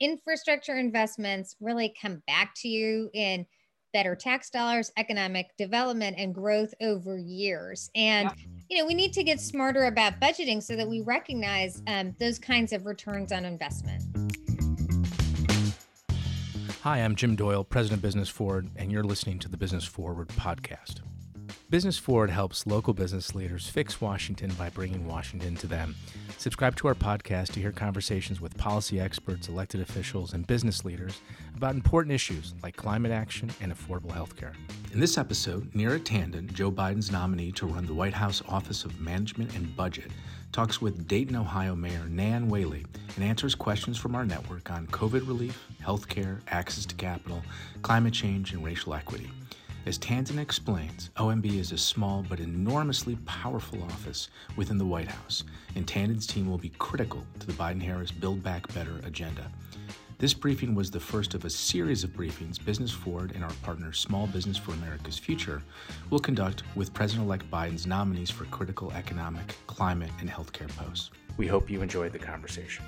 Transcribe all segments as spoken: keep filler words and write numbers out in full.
infrastructure investments really come back to you in better tax dollars, economic development, and growth over years. And, yeah. you know, we need to get smarter about budgeting so that we recognize um, those kinds of returns on investment. Hi, I'm Jim Doyle, President of Business Forward, and you're listening to the Business Forward podcast. Business Forward helps local business leaders fix Washington by bringing Washington to them. Subscribe to our podcast to hear conversations with policy experts, elected officials, and business leaders about important issues like climate action and affordable health care. In this episode, Neera Tanden, Joe Biden's nominee to run the White House Office of Management and Budget, talks with Dayton, Ohio Mayor Nan Whaley and answers questions from our network on COVID relief, health care, access to capital, climate change, and racial equity. As Tanden explains, O M B is a small but enormously powerful office within the White House, and Tanden's team will be critical to the Biden-Harris Build Back Better agenda. This briefing was the first of a series of briefings Business Forward and our partner Small Business for America's Future will conduct with President-elect Biden's nominees for critical economic, climate, and healthcare posts. We hope you enjoyed the conversation.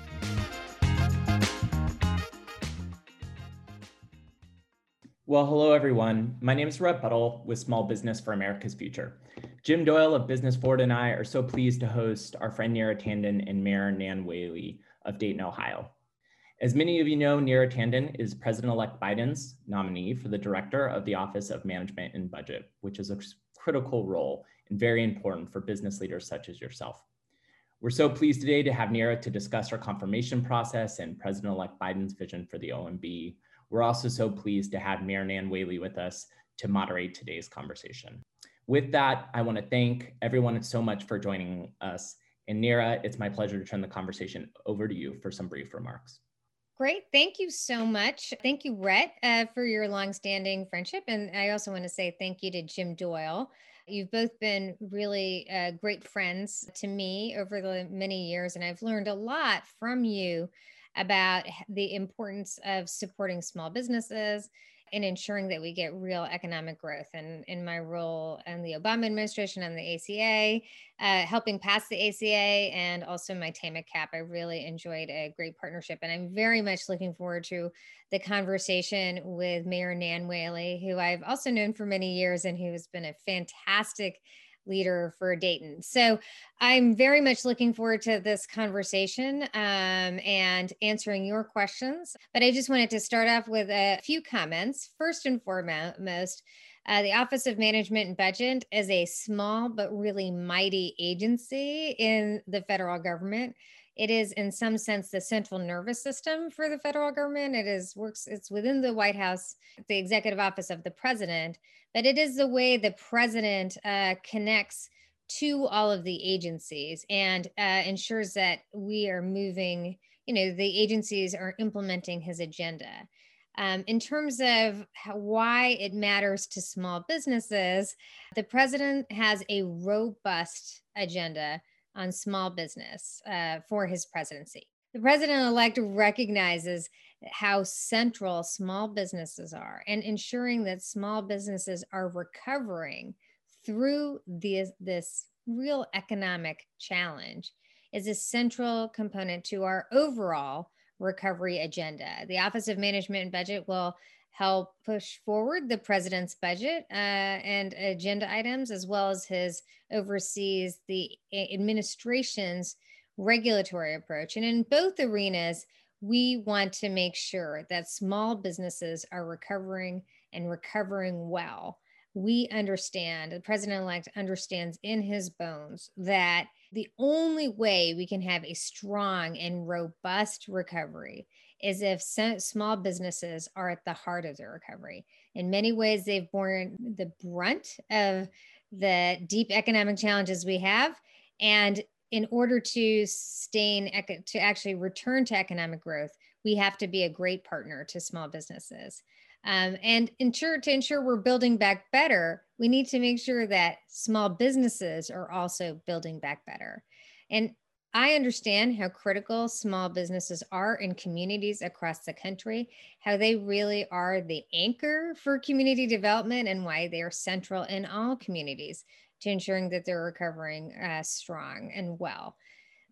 Well, hello, everyone. My name is Rhett Buttle with Small Business for America's Future. Jim Doyle of Business Forward and I are so pleased to host our friend Neera Tanden and Mayor Nan Whaley of Dayton, Ohio. As many of you know, Neera Tanden is President-elect Biden's nominee for the Director of the Office of Management and Budget, which is a critical role and very important for business leaders such as yourself. We're so pleased today to have Neera to discuss our confirmation process and President-elect Biden's vision for the O M B. We're also so pleased to have Mayor Nan Whaley with us to moderate today's conversation. With that, I want to thank everyone so much for joining us. And Neera, it's my pleasure to turn the conversation over to you for some brief remarks. Great. Thank you so much. Thank you, Rhett, uh, for your longstanding friendship. And I also want to say thank you to Jim Doyle. You've both been really uh, great friends to me over the many years, and I've learned a lot from you about the importance of supporting small businesses and ensuring that we get real economic growth. And in my role in the Obama administration and the A C A, uh, helping pass the A C A, and also my time at CAP, I really enjoyed a great partnership. And I'm very much looking forward to the conversation with Mayor Nan Whaley, who I've also known for many years and who has been a fantastic leader for Dayton. So I'm very much looking forward to this conversation um, and answering your questions. But I just wanted to start off with a few comments. First and foremost, uh, the Office of Management and Budget is a small but really mighty agency in the federal government. It is, in some sense, the central nervous system for the federal government. It is works. It's within the White House, the executive office of the president, but it is the way the president uh, connects to all of the agencies and uh, ensures that we are moving. You know, the agencies are implementing his agenda. Um, in terms of how, why it matters to small businesses, the president has a robust agenda on small business uh, for his presidency. The president-elect recognizes how central small businesses are and ensuring that small businesses are recovering through this, this real economic challenge is a central component to our overall recovery agenda. The Office of Management and Budget will help push forward the president's budget uh, and agenda items, as well as his oversees the administration's regulatory approach. And in both arenas, we want to make sure that small businesses are recovering and recovering well. We understand, the president-elect understands in his bones that the only way we can have a strong and robust recovery is if small businesses are at the heart of the recovery. In many ways, they've borne the brunt of the deep economic challenges we have. And in order to sustain, to actually return to economic growth, we have to be a great partner to small businesses. Um, and ensure, to ensure we're building back better, we need to make sure that small businesses are also building back better. And I understand how critical small businesses are in communities across the country, how they really are the anchor for community development and why they are central in all communities to ensuring that they're recovering uh, strong and well.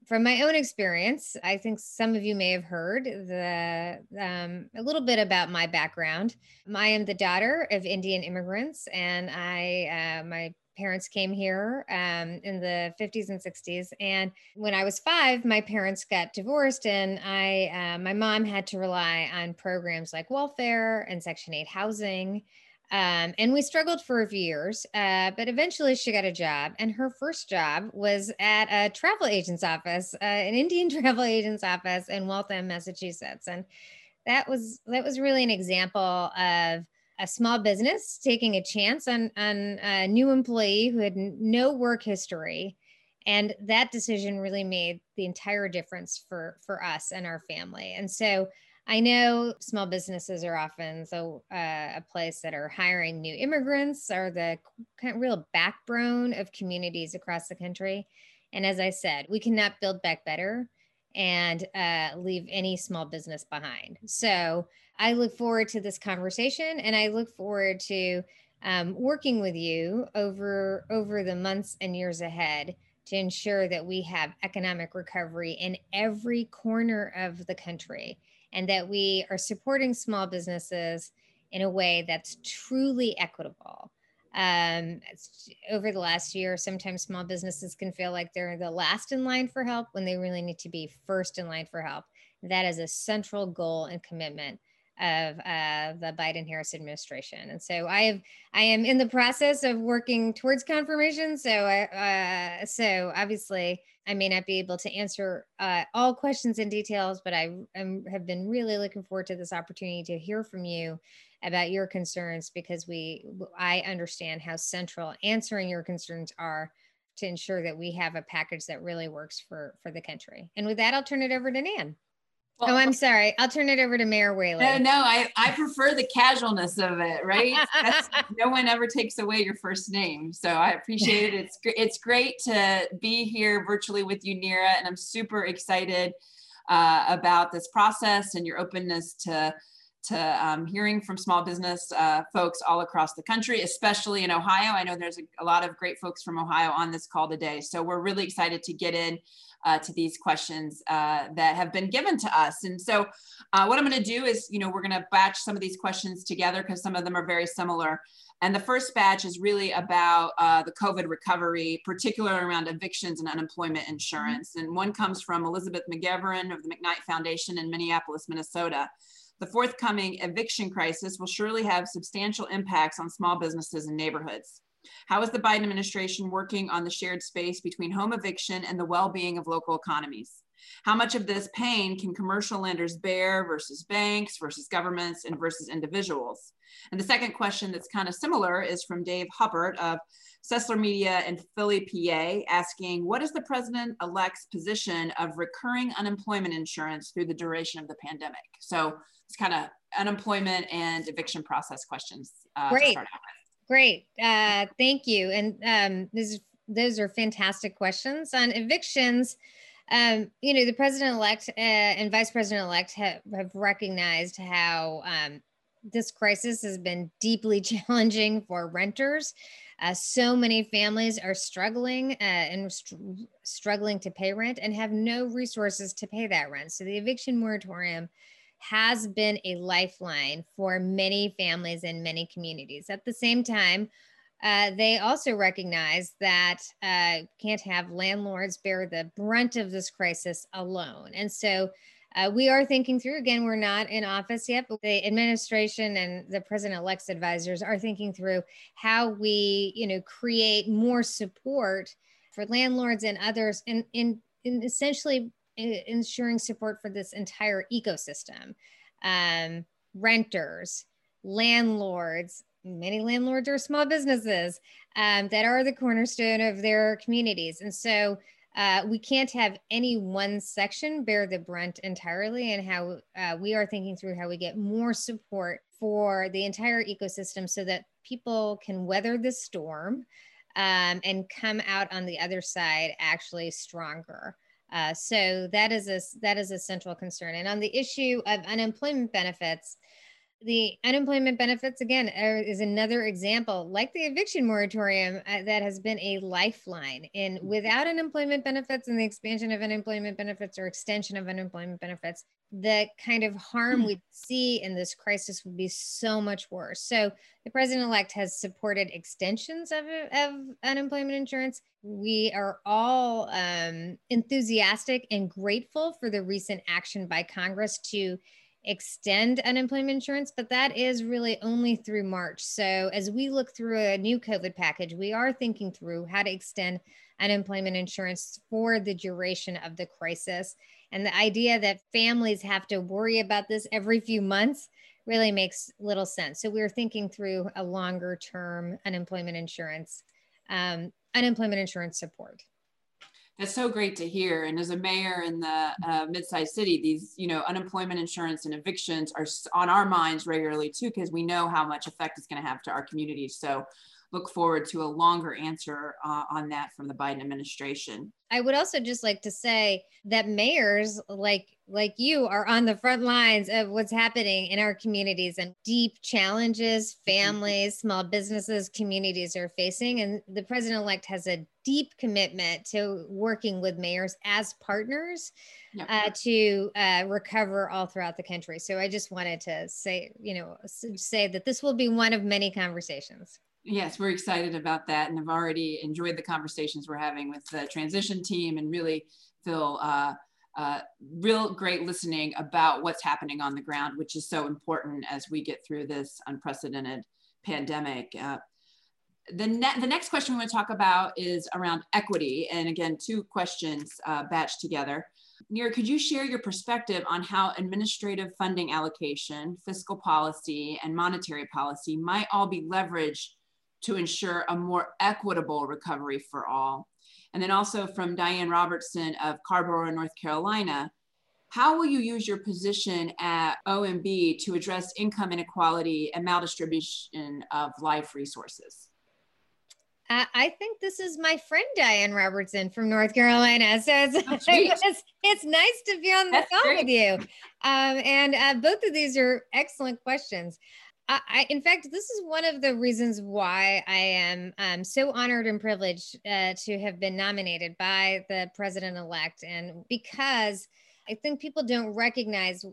from my own experience, I think some of you may have heard the um, a little bit about my background. I am the daughter of Indian immigrants, and I uh, my parents came here um, in the fifties and sixties. And when I was five, my parents got divorced, and I uh, my mom had to rely on programs like welfare and Section eight housing. Um, and we struggled for a few years, uh, but eventually she got a job. And her first job was at a travel agent's office, uh, an Indian travel agent's office in Waltham, Massachusetts. And that was that was really an example of a small business taking a chance on on a new employee who had n- no work history. And that decision really made the entire difference for for us and our family. And so I know small businesses are often so uh, a place that are hiring new immigrants, are the kind of real backbone of communities across the country. And as I said, we cannot build back better and uh, leave any small business behind. So I look forward to this conversation, and I look forward to um, working with you over over the months and years ahead to ensure that we have economic recovery in every corner of the country, and that we are supporting small businesses in a way that's truly equitable. Um, over the last year, sometimes small businesses can feel like they're the last in line for help when they really need to be first in line for help. That is a central goal and commitment of uh, the Biden-Harris administration. And so I have, I am in the process of working towards confirmation. So, I, uh, so obviously I may not be able to answer uh, all questions and details, but I am, have been really looking forward to this opportunity to hear from you about your concerns, because we, I understand how central answering your concerns are to ensure that we have a package that really works for, for the country. And with that, I'll turn it over to Nan. Well, oh, I'm sorry. I'll turn it over to Mayor Whaley. No, no, I, I prefer the casualness of it, right? That's, no one ever takes away your first name. So I appreciate it. It's, it's great to be here virtually with you, Neera, and I'm super excited uh, about this process and your openness to, to um, hearing from small business uh, folks all across the country, especially in Ohio. I know there's a, a lot of great folks from Ohio on this call today. So we're really excited to get in Uh, to these questions uh, that have been given to us. And so uh, what I'm going to do is, you know, we're going to batch some of these questions together because some of them are very similar. And the first batch is really about uh, the COVID recovery, particularly around evictions and unemployment insurance. Mm-hmm. And one comes from Elizabeth McGivern of the McKnight Foundation in Minneapolis, Minnesota. The forthcoming eviction crisis will surely have substantial impacts on small businesses and neighborhoods. How is the Biden administration working on the shared space between home eviction and the well-being of local economies? How much of this pain can commercial lenders bear versus banks versus governments and versus individuals? And the second question that's kind of similar is from Dave Hubbard of Sessler Media in Philly, P A, asking, what is the president-elect's position of recurring unemployment insurance through the duration of the pandemic? So it's kind of unemployment and eviction process questions uh, to start out with. Great. Uh, thank you. And um, this, those are fantastic questions. On evictions, um, you know, the president-elect uh, and vice president-elect have, have recognized how um, this crisis has been deeply challenging for renters. Uh, so many families are struggling uh, and str- struggling to pay rent and have no resources to pay that rent. So the eviction moratorium has been a lifeline for many families in many communities. At the same time, uh, they also recognize that uh, can't have landlords bear the brunt of this crisis alone. And so uh, we are thinking through, again, we're not in office yet, but the administration and the president-elect's advisors are thinking through how we, you know, create more support for landlords and others in, in, in essentially ensuring support for this entire ecosystem. Um, renters, landlords, many landlords are small businesses um, that are the cornerstone of their communities. And so uh, we can't have any one section bear the brunt entirely, and how uh, we are thinking through how we get more support for the entire ecosystem so that people can weather the storm um, and come out on the other side actually stronger. Uh, so that is a that is a central concern. And on the issue of unemployment benefits, The unemployment benefits, again, are, is another example, like the eviction moratorium, uh, that has been a lifeline. And without unemployment benefits and the expansion of unemployment benefits or extension of unemployment benefits, the kind of harm we'd see in this crisis would be so much worse. So the president-elect has supported extensions of, of unemployment insurance. We are all um, enthusiastic and grateful for the recent action by Congress to extend unemployment insurance, but that is really only through March. So as we look through a new COVID package, we are thinking through how to extend unemployment insurance for the duration of the crisis. And the idea that families have to worry about this every few months really makes little sense. So we're thinking through a longer term unemployment insurance, um, unemployment insurance support. That's so great to hear. And as a mayor in the uh, mid-sized city, these, you know, unemployment insurance and evictions are on our minds regularly too, because we know how much effect it's going to have to our communities. So look forward to a longer answer uh, on that from the Biden administration. I would also just like to say that mayors like like you are on the front lines of what's happening in our communities and deep challenges families, small businesses, communities are facing. And the president-elect has a deep commitment to working with mayors as partners yep. uh, to uh, recover all throughout the country. So I just wanted to say, you know, say that this will be one of many conversations. Yes, we're excited about that and have already enjoyed the conversations we're having with the transition team and really feel uh, uh, real great listening about what's happening on the ground, which is so important as we get through this unprecedented pandemic. Uh, the, ne- the next question we want to talk about is around equity. And again, two questions uh, batched together. Neera, could you share your perspective on how administrative funding allocation, fiscal policy, and monetary policy might all be leveraged to ensure a more equitable recovery for all? And then also from Diane Robertson of Carrboro, North Carolina, how will you use your position at O M B to address income inequality and maldistribution of life resources? Uh, I think this is my friend Diane Robertson from North Carolina. So it's, it's, it's nice to be on the That's phone great. with you. Um, and uh, both of these are excellent questions. I, in fact, this is one of the reasons why I am um, so honored and privileged uh, to have been nominated by the president-elect. And because I think people don't recognize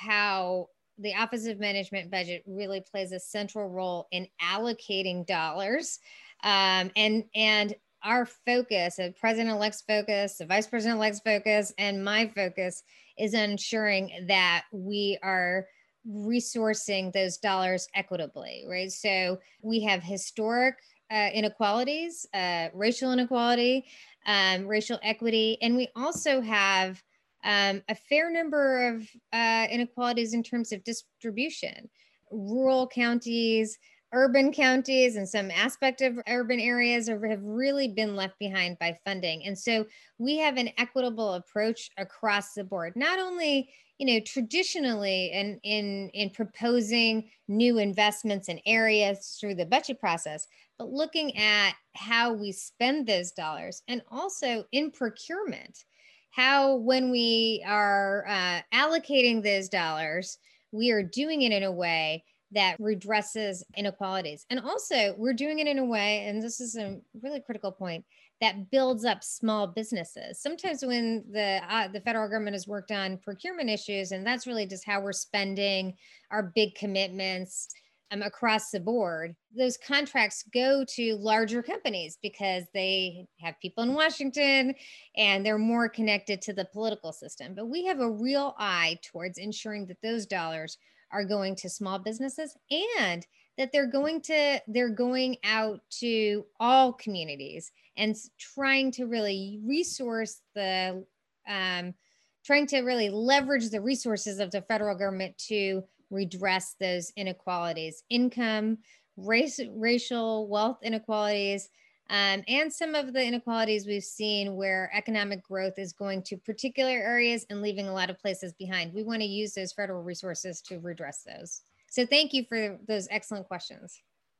how the Office of Management Budget really plays a central role in allocating dollars. Um, and, and our focus, the president-elect's focus, the vice president-elect's focus, and my focus is ensuring that we are resourcing those dollars equitably, right? So we have historic uh, inequalities, uh, racial inequality, um, racial equity, and we also have um, a fair number of uh, inequalities in terms of distribution. Rural counties, urban counties, and some aspect of urban areas are, have really been left behind by funding. And so we have an equitable approach across the board, not only you know, traditionally in, in, in proposing new investments in areas through the budget process, but looking at how we spend those dollars and also in procurement, how when we are uh, allocating those dollars, we are doing it in a way that redresses inequalities. And also we're doing it in a way, and this is a really critical point, that builds up small businesses. Sometimes when the uh, the federal government has worked on procurement issues, and that's really just how we're spending our big commitments um, across the board, those contracts go to larger companies because they have people in Washington and they're more connected to the political system. But we have a real eye towards ensuring that those dollars are going to small businesses and that they're going to they're going out to all communities and trying to really resource the um, trying to really leverage the resources of the federal government to redress those inequalities, income, race, racial, wealth inequalities, um, and some of the inequalities we've seen where economic growth is going to particular areas and leaving a lot of places behind. We want to use those federal resources to redress those. So thank you for those excellent questions.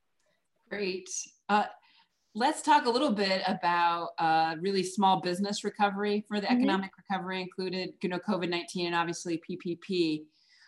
Great. Uh, let's talk a little bit about uh, really small business recovery for the mm-hmm. economic recovery included, you know, COVID nineteen and obviously P P P.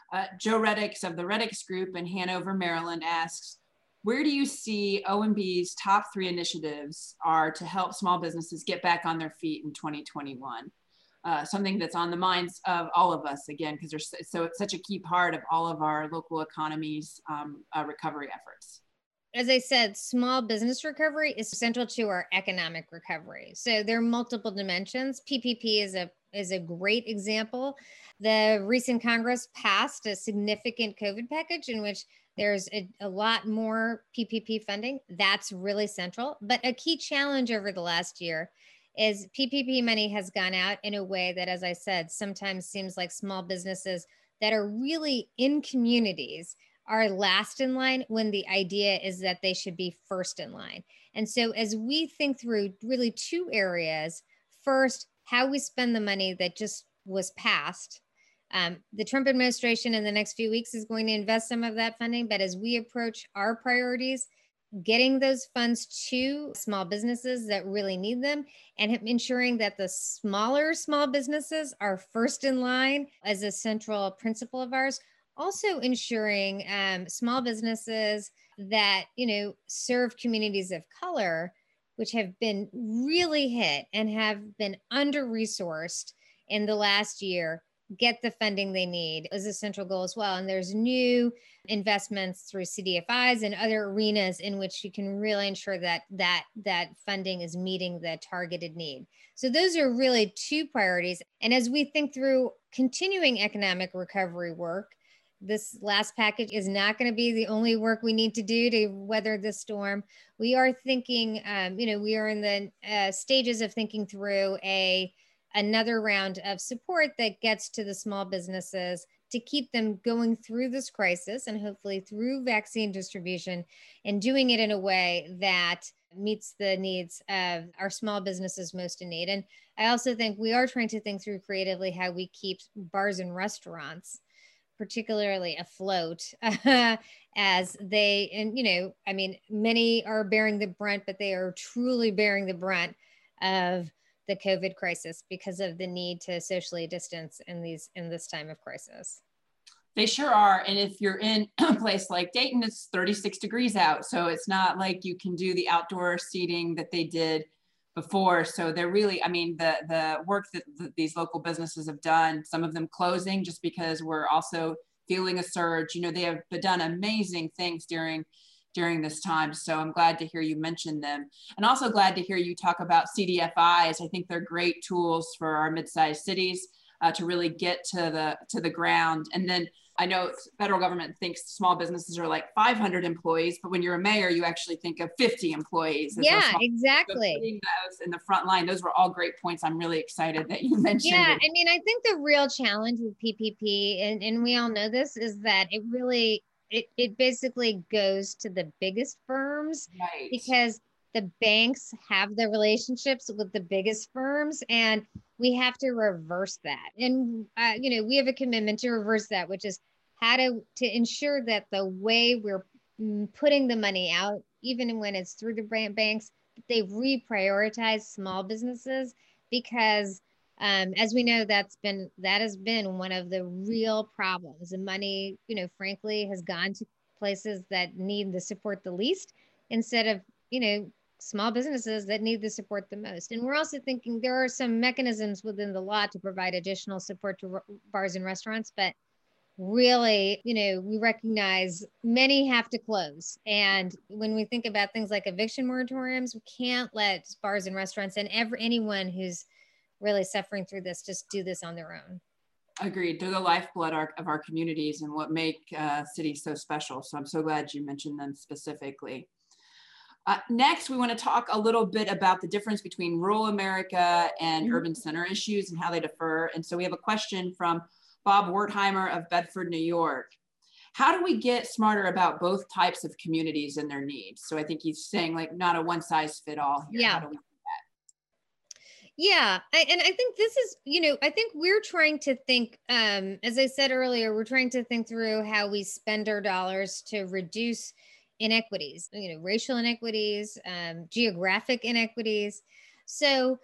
Uh, Joe Reddix of the Reddix Group in Hanover, Maryland asks, where do you see O M B's top three initiatives are to help small businesses get back on their feet in twenty twenty-one? Uh, something that's on the minds of all of us, again, because there's so it's such a key part of all of our local economies' um, uh, recovery efforts. As I said, small business recovery is central to our economic recovery. So there are multiple dimensions. P P P is a is a great example. The recent Congress passed a significant COVID package in which there's a, a lot more P P P funding. That's really central. But a key challenge over the last year is P P P money has gone out in a way that, as I said, sometimes seems like small businesses that are really in communities are last in line when the idea is that they should be first in line. And so as we think through really two areas, first, how we spend the money that just was passed. Um, the Trump administration in the next few weeks is going to invest some of that funding, but as we approach our priorities, getting those funds to small businesses that really need them and ensuring that the smaller small businesses are first in line as a central principle of ours. Also ensuring um, small businesses that, you know, serve communities of color, which have been really hit and have been under-resourced in the last year, get the funding they need is a central goal as well. And there's new investments through C D F Is and other arenas in which you can really ensure that that that funding is meeting the targeted need. So those are really two priorities. And as we think through continuing economic recovery work, this last package is not going to be the only work we need to do to weather the storm. We are thinking, um, you know, we are in the uh, stages of thinking through a another round of support that gets to the small businesses to keep them going through this crisis and hopefully through vaccine distribution and doing it in a way that meets the needs of our small businesses most in need. And I also think we are trying to think through creatively how we keep bars and restaurants particularly afloat uh, as they, and, you know, I mean, many are bearing the brunt, but they are truly bearing the brunt of the COVID crisis because of the need to socially distance in these, in this time of crisis. They sure are. And if you're in a place like Dayton, it's thirty-six degrees out. So it's not like you can do the outdoor seating that they did before. So they're really, I mean, the the work that, that these local businesses have done, some of them closing just because we're also feeling a surge, you know, they have done amazing things during during this time. So I'm glad to hear you mention them. And also glad to hear you talk about C D F Is. I think they're great tools for our mid-sized cities uh, to really get to the to the ground. And then I know federal government thinks small businesses are like five hundred employees, but when you're a mayor, you actually think of fifty employees. Yeah, exactly. So putting those in the front line, those were all great points. I'm really excited that you mentioned Yeah, it. I mean, I think the real challenge with P P P, and, and we all know this, is that it really, it, it basically goes to the biggest firms, Right. because the banks have the relationships with the biggest firms, and we have to reverse that. And, uh, you know, we have a commitment to reverse that, which is how to, to ensure that the way we're putting the money out, even when it's through the banks, they reprioritize small businesses, because um, as we know, that's been, that has been one of the real problems. The money, you know, frankly, has gone to places that need the support the least, instead of, you know, small businesses that need the support the most. And we're also thinking there are some mechanisms within the law to provide additional support to bars and restaurants, but really, you know, we recognize many have to close. And when we think about things like eviction moratoriums, we can't let bars and restaurants and every, anyone who's really suffering through this just do this on their own. Agreed. They're the lifeblood of our communities and what make uh, cities so special. So I'm so glad you mentioned them specifically. Uh, next, we want to talk a little bit about the difference between rural America and mm-hmm. urban center issues and how they differ. And so we have a question from Bob Wertheimer of Bedford, New York. How do we get smarter about both types of communities and their needs? So I think he's saying like not a one size fit all here. Yeah. How do we do that? Yeah. I, and I think this is, you know, I think we're trying to think, um, as I said earlier, we're trying to think through how we spend our dollars to reduce inequities, you know, racial inequities, um, geographic inequities. So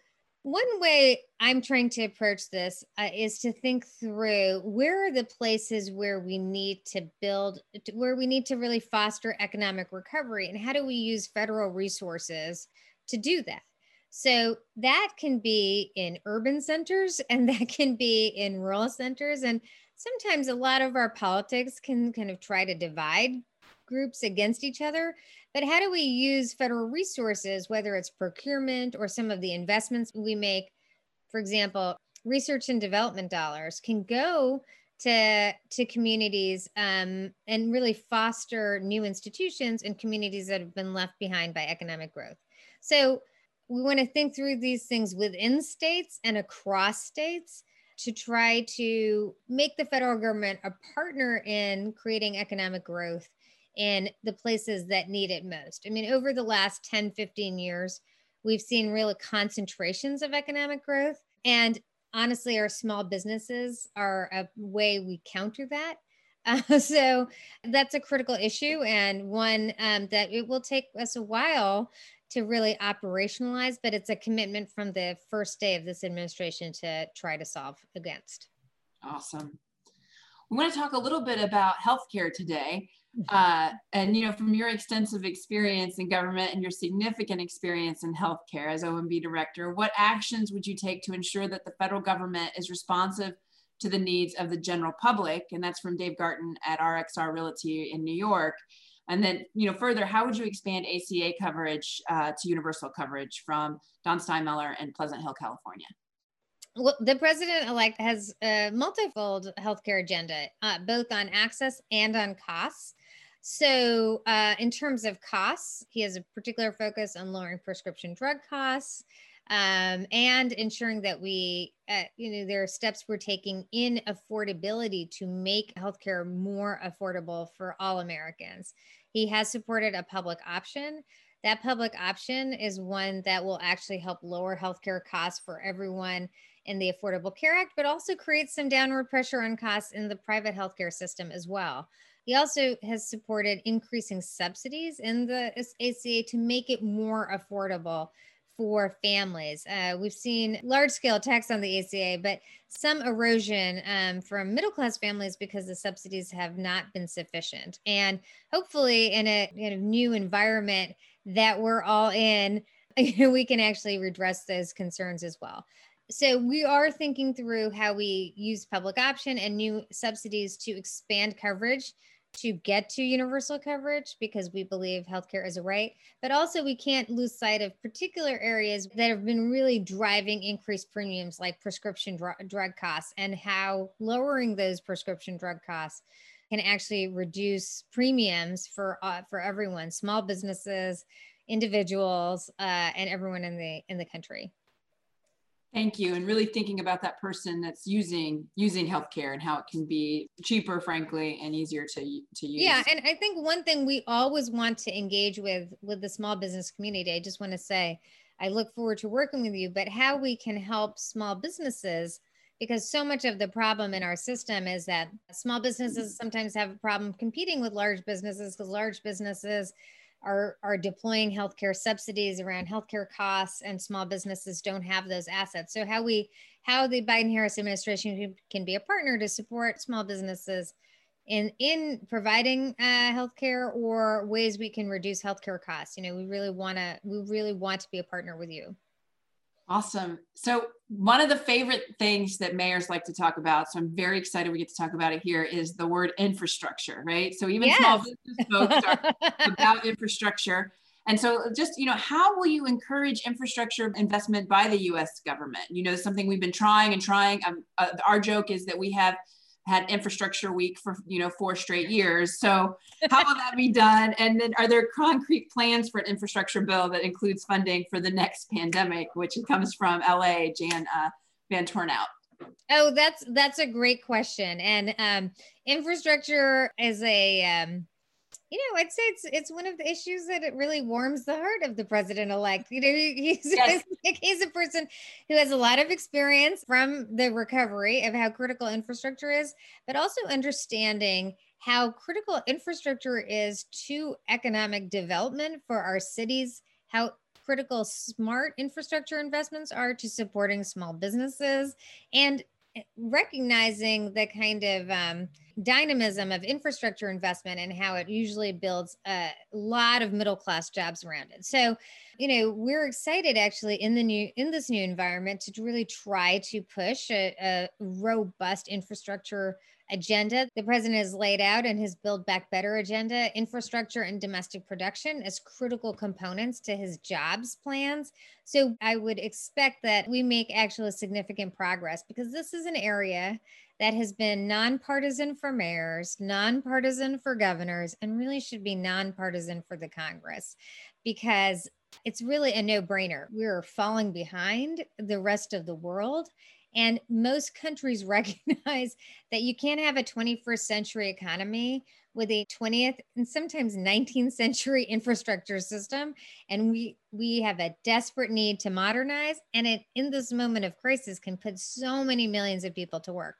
One way I'm trying to approach this uh, is to think through where are the places where we need to build, where we need to really foster economic recovery, and how do we use federal resources to do that? So that can be in urban centers and that can be in rural centers. And sometimes a lot of our politics can kind of try to divide groups against each other. But how do we use federal resources, whether it's procurement or some of the investments we make? For example, research and development dollars can go to, to communities um, and really foster new institutions in communities that have been left behind by economic growth. So we want to think through these things within states and across states to try to make the federal government a partner in creating economic growth in the places that need it most. I mean, over the last ten, fifteen years, we've seen real concentrations of economic growth. And honestly, our small businesses are a way we counter that. Uh, so that's a critical issue, and one um, that it will take us a while to really operationalize, but it's a commitment from the first day of this administration to try to solve against. Awesome. We want to talk a little bit about healthcare today. Uh, and, you know, from your extensive experience in government and your significant experience in healthcare as O M B director, what actions would you take to ensure that the federal government is responsive to the needs of the general public? And that's from Dave Garten at R X R Realty in New York. And then, you know, further, how would you expand A C A coverage uh, to universal coverage from Don Steinmeller in Pleasant Hill, California? Well, the president-elect has a multifold healthcare agenda, uh, both on access and on costs. So uh, in terms of costs, he has a particular focus on lowering prescription drug costs um, and ensuring that we, uh, you know, there are steps we're taking in affordability to make healthcare more affordable for all Americans. He has supported a public option. That public option is one that will actually help lower healthcare costs for everyone in the Affordable Care Act, but also create some downward pressure on costs in the private healthcare system as well. He also has supported increasing subsidies in the A C A to make it more affordable for families. Uh, we've seen large-scale tax on the A C A, but some erosion um, from middle-class families because the subsidies have not been sufficient. And hopefully in a kind of new environment that we're all in, you know, we can actually redress those concerns as well. So we are thinking through how we use public option and new subsidies to expand coverage to get to universal coverage, because we believe healthcare is a right, but also we can't lose sight of particular areas that have been really driving increased premiums, like prescription dr- drug costs, and how lowering those prescription drug costs can actually reduce premiums for uh, for everyone, small businesses, individuals, uh, and everyone in the in the country. Thank you. And really thinking about that person that's using using healthcare and how it can be cheaper, frankly, and easier to, to use. Yeah. And I think one thing we always want to engage with with the small business community, I just want to say, I look forward to working with you, but how we can help small businesses, because so much of the problem in our system is that small businesses sometimes have a problem competing with large businesses because large businesses Are, are deploying healthcare subsidies around healthcare costs, and small businesses don't have those assets. So how we, how the Biden-Harris administration can be a partner to support small businesses in, in providing uh, healthcare, or ways we can reduce healthcare costs. You know, we really want to, we really want to be a partner with you. Awesome. So one of the favorite things that mayors like to talk about, so I'm very excited we get to talk about it here, is the word infrastructure, right? So even yes. small business folks are about infrastructure. And so just, you know, how will you encourage infrastructure investment by the U S government? You know, something we've been trying and trying. Um, uh, our joke is that we have had infrastructure week for, you know, four straight years. So how will that be done? And then are there concrete plans for an infrastructure bill that includes funding for the next pandemic, which comes from L A, Jan uh, Van Tornout? Oh, that's, that's a great question. And um, infrastructure is a, um, you know, I'd say it's it's one of the issues that it really warms the heart of the president-elect. You know, he's, yes. he's a person who has a lot of experience from the recovery of how critical infrastructure is, but also understanding how critical infrastructure is to economic development for our cities, how critical smart infrastructure investments are to supporting small businesses and recognizing the kind of um, dynamism of infrastructure investment and how it usually builds a lot of middle class jobs around it. So, you know, we're excited actually in the new in this new environment to really try to push a, a robust infrastructure agenda the president has laid out in his Build Back Better agenda. Infrastructure and domestic production as critical components to his jobs plans. So I would expect that we make actually significant progress, because this is an area that has been nonpartisan for mayors, nonpartisan for governors, and really should be nonpartisan for the Congress, because it's really a no-brainer. We're falling behind the rest of the world. And most countries recognize that you can't have a twenty-first century economy with a twentieth and sometimes nineteenth century infrastructure system. And we we have a desperate need to modernize. And it, in this moment of crisis, can put so many millions of people to work.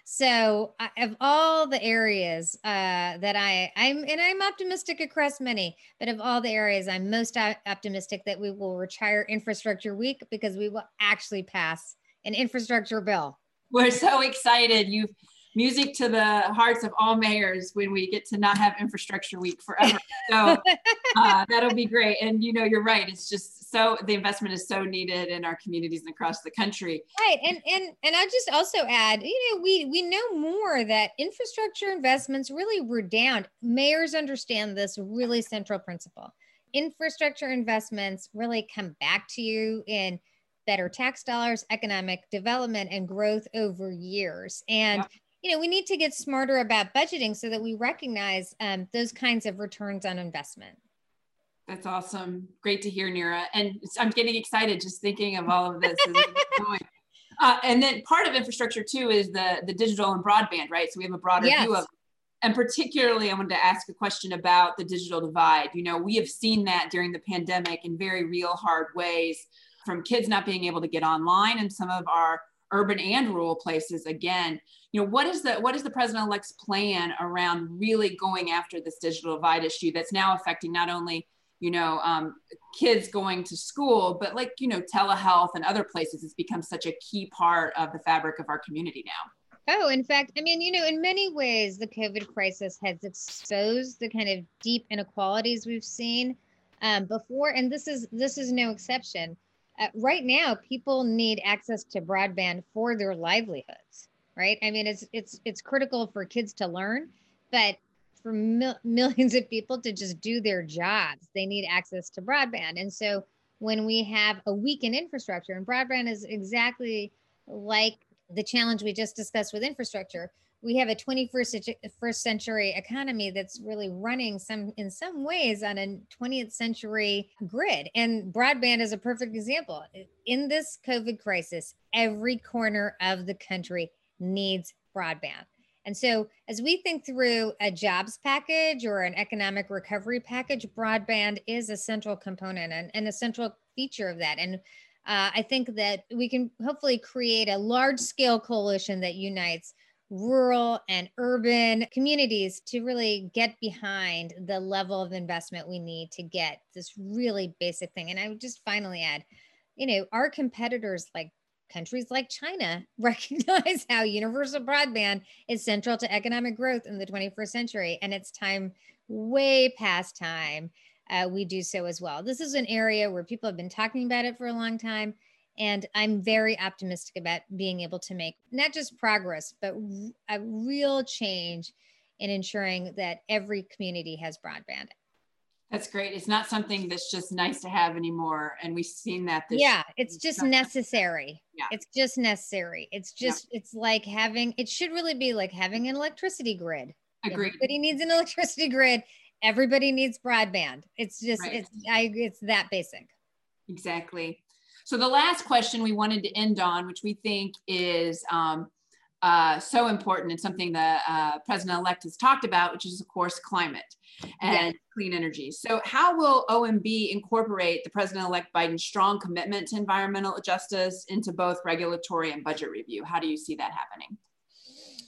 So uh, of all the areas uh, that I, I'm, and I'm optimistic across many, but of all the areas, I'm most optimistic that we will retire Infrastructure Week, because we will actually pass an infrastructure bill. We're so excited. You've music to the hearts of all mayors when we get to not have Infrastructure Week forever. So uh, that'll be great. And you know, you're right. It's just so, the investment is so needed in our communities and across the country. Right. And and and I'll just also add, you know, we we know more that infrastructure investments really redound. Mayors understand this really central principle. Infrastructure investments really come back to you in better tax dollars, economic development, and growth over years. And, yep. you know, we need to get smarter about budgeting so that we recognize um, those kinds of returns on investment. That's awesome. Great to hear, Neera. And I'm getting excited just thinking of all of this. As going. Uh, and then part of infrastructure too is the, the digital and broadband, right? So we have a broader yes. view of, and particularly I wanted to ask a question about the digital divide. You know, we have seen that during the pandemic in very real hard ways, from kids not being able to get online in some of our urban and rural places. Again, you know, what is the what is the president-elect's plan around really going after this digital divide issue that's now affecting not only, you know, um, kids going to school, but like, you know, telehealth and other places. It's become such a key part of the fabric of our community now. Oh, in fact, I mean, you know, in many ways, the COVID crisis has exposed the kind of deep inequalities we've seen um, before, and this is this is no exception. Uh, right now, people need access to broadband for their livelihoods, right? I mean, it's it's it's critical for kids to learn, but for mil- millions of people to just do their jobs, they need access to broadband. And so when we have a weakened infrastructure, and broadband is exactly like the challenge we just discussed with infrastructure, we have a twenty-first century economy that's really running some in some ways on a twentieth century grid. And broadband is a perfect example. In this COVID crisis, every corner of the country needs broadband. And so as we think through a jobs package or an economic recovery package, broadband is a central component and, and a central feature of that. And uh, I think that we can hopefully create a large scale coalition that unites rural and urban communities to really get behind the level of investment we need to get this really basic thing. And I would just finally add, you know, our competitors, like countries like China, recognize how universal broadband is central to economic growth in the twenty-first century. And it's time, way past time, uh, we do so as well. This is an area where people have been talking about it for a long time. And I'm very optimistic about being able to make not just progress, but a real change in ensuring that every community has broadband. That's great. It's not something that's just nice to have anymore. And we've seen that. This yeah, it's just necessary. Yeah. It's just necessary. It's just, yeah. it's like having, it should really be like having an electricity grid. Agreed. Everybody needs an electricity grid. Everybody needs broadband. It's just, right. it's, I, it's that basic. Exactly. So the last question we wanted to end on, which we think is um, uh, so important and something that uh, President-elect has talked about, which is, of course, climate and yes. clean energy. So how will O M B incorporate the President-elect Biden's strong commitment to environmental justice into both regulatory and budget review? How do you see that happening?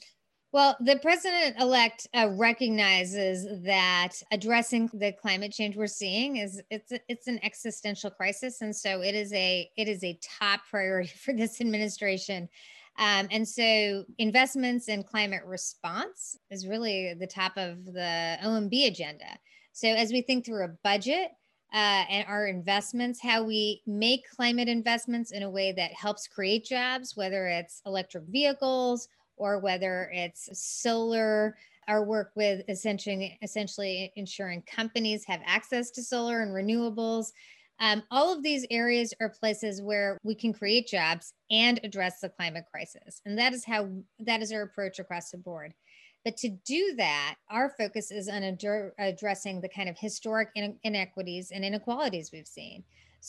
Well, the president-elect uh, recognizes that addressing the climate change we're seeing is it's a, it's an existential crisis, and so it is a it is a top priority for this administration. Um, and so investments in climate response is really the top of the O M B agenda. So as we think through a budget uh, and our investments, how we make climate investments in a way that helps create jobs, whether it's electric vehicles or whether it's solar, our work with essentially, essentially ensuring companies have access to solar and renewables. Um, all of these areas are places where we can create jobs and address the climate crisis. And that is how, that is our approach across the board. But to do that, our focus is on ad- addressing the kind of historic in- inequities and inequalities we've seen.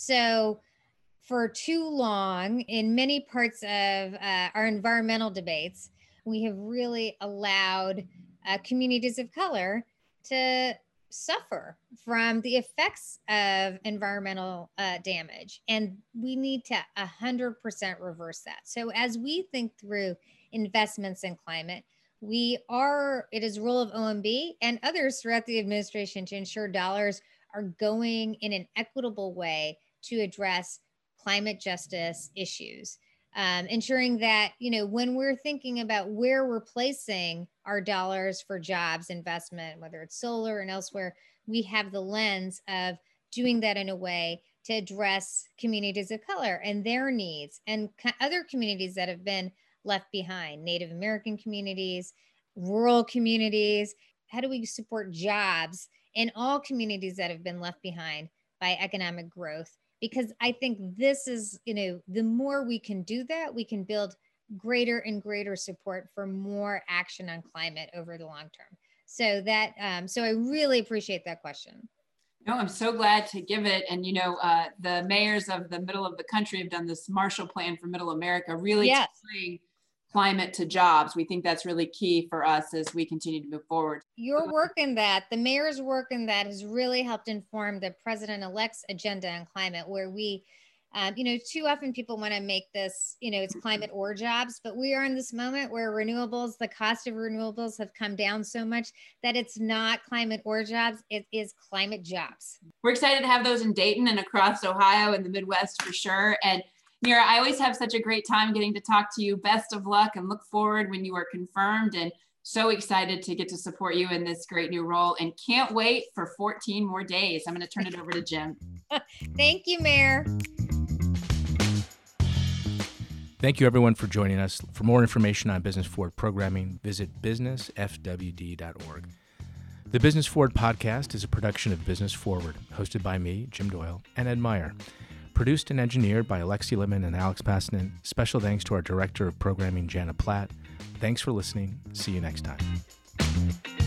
So for too long, in many parts of uh, our environmental debates, we have really allowed uh, communities of color to suffer from the effects of environmental uh, damage. And we need to one hundred percent reverse that. So as we think through investments in climate, we are, it is role of O M B and others throughout the administration to ensure dollars are going in an equitable way to address climate justice issues. Um, ensuring that, you know, when we're thinking about where we're placing our dollars for jobs investment, whether it's solar and elsewhere, we have the lens of doing that in a way to address communities of color and their needs and co- other communities that have been left behind, Native American communities, rural communities. How do we support jobs in all communities that have been left behind by economic growth? Because I think this is, you know, the more we can do that, we can build greater and greater support for more action on climate over the long term. So that, um, so I really appreciate that question. No, I'm so glad to give it. And, you know, uh, the mayors of the middle of the country have done this Marshall Plan for Middle America, really yes. tying climate to jobs. We think that's really key for us as we continue to move forward. Your work in that, the mayor's work in that has really helped inform the president-elect's agenda on climate, where we, um, you know, too often people want to make this, you know, it's climate or jobs, but we are in this moment where renewables, the cost of renewables have come down so much that it's not climate or jobs, it is climate jobs. We're excited to have those in Dayton and across Ohio and the Midwest for sure. And Neera, I always have such a great time getting to talk to you. Best of luck and look forward when you are confirmed, and so excited to get to support you in this great new role and can't wait for fourteen more days. I'm going to turn it over to Jim. Thank you, Mayor. Thank you, everyone, for joining us. For more information on Business Forward programming, visit business f w d dot org. The Business Forward podcast is a production of Business Forward, hosted by me, Jim Doyle, and Ed Meyer. Produced and engineered by Alexi Littman and Alex Pasanen. Special thanks to our Director of Programming, Jana Platt. Thanks for listening. See you next time.